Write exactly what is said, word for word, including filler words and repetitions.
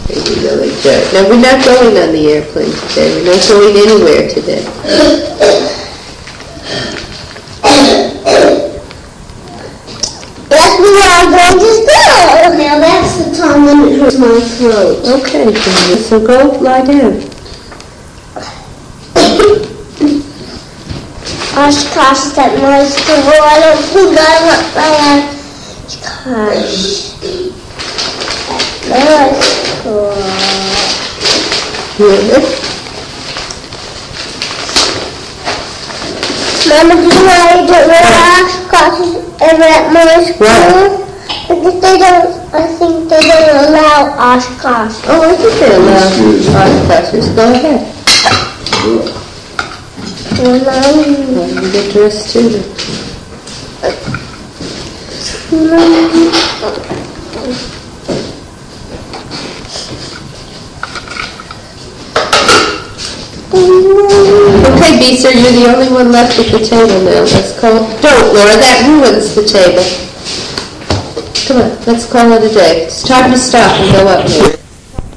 Maybe really good. No, we're not going on the airplane today. We're not going anywhere today. Yes, we are going to school. Now that's the time when it hurts my throat. Okay, Junior, so go lie down. Oshkosh at my school. I don't think I want my Oshkosh at my school. Really? Mama, do you know I don't wear Oshkosh ever at my school? What? Because they don't, I think they don't allow Oshkosh. Oh, I think they allow Oshkoshes. Go ahead. Well, you get dressed too. Okay, Beezer, you're the only one left at the table now. Let's call. Don't, Laura. That ruins the table. Come on, let's call it a day. It's time to stop and go up now.